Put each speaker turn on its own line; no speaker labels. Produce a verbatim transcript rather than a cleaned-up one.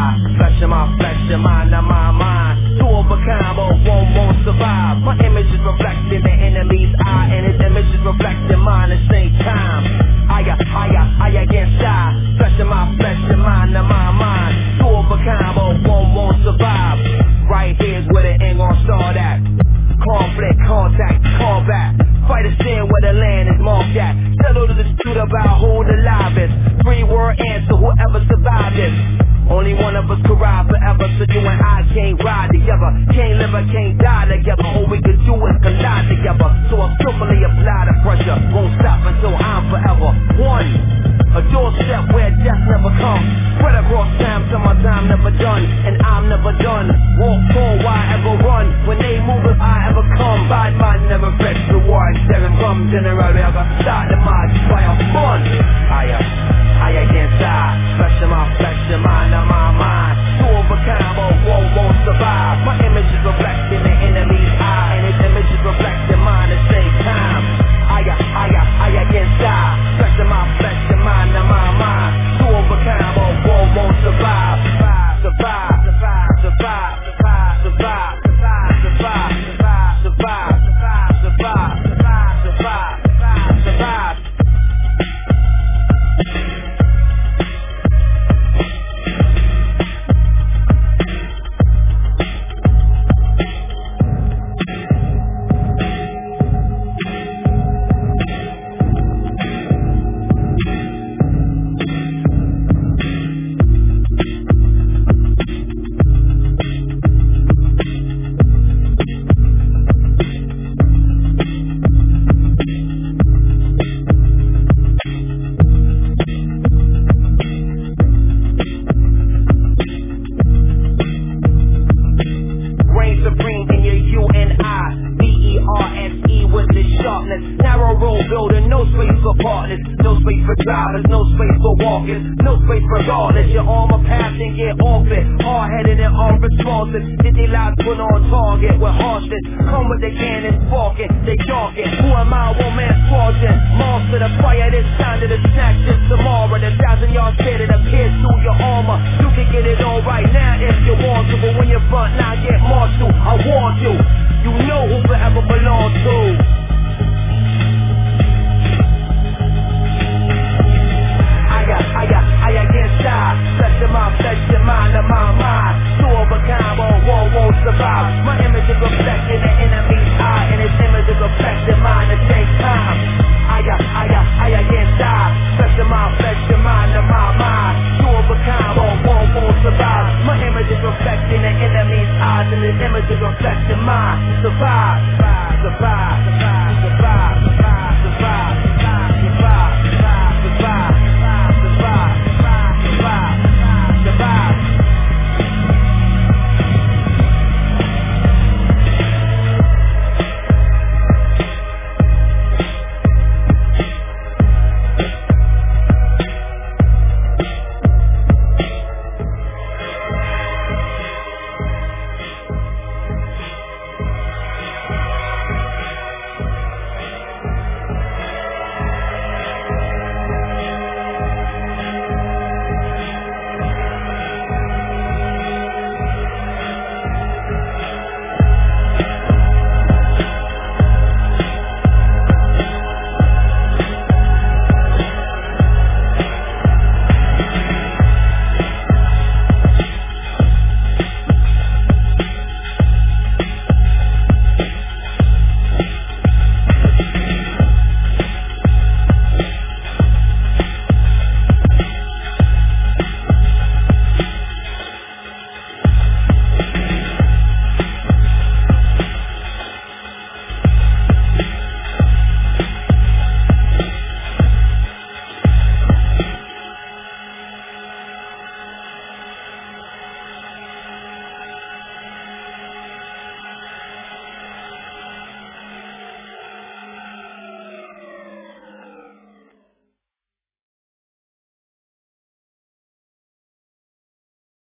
eye. Flesh of my flesh, your mind of my mind. Two of a kind, but one won't survive. My image is reflecting the enemy's eye, and his image is reflecting mine at the same time. Higher, higher, higher against die. Flesh of my flesh, your mind of my mind. Two of a kind, but one won't survive. Right here's where the end gon' start at. Conflict, contact, combat. Fight a sin where the land is marked at. Settle the dispute about who the live is. Three word answer, whoever survived this. Only one of us could ride forever, so you and I can't ride together. Can't live or can't die together. All we can do is collide together. So I skillfully apply the pressure. Won't stop until I'm forever one. A doorstep where death never comes. Spread across time till my time never done. And I'm never done. Walk forward, why ever run? When they move, if I ever come. Bad man never fetch the war. Seven from general, I got start the march by a fun. Higher, higher against I. Flesh of my flesh, your mind of my mind. Two of a kind, but one won't survive. My image is reflecting the enemy's eye, and his image is reflecting mine at the same time. Higher, higher, higher against I. Flesh of my flesh, your mind of my mind. Two of a kind, but one won't survive. Survive, survive, survive, survive, survive, survive, survive, survive, survive, survive, survive, survive, survive, survive. Reflecting the enemy's eyes and his image is reflecting mine. Survive, survive, survive, survive.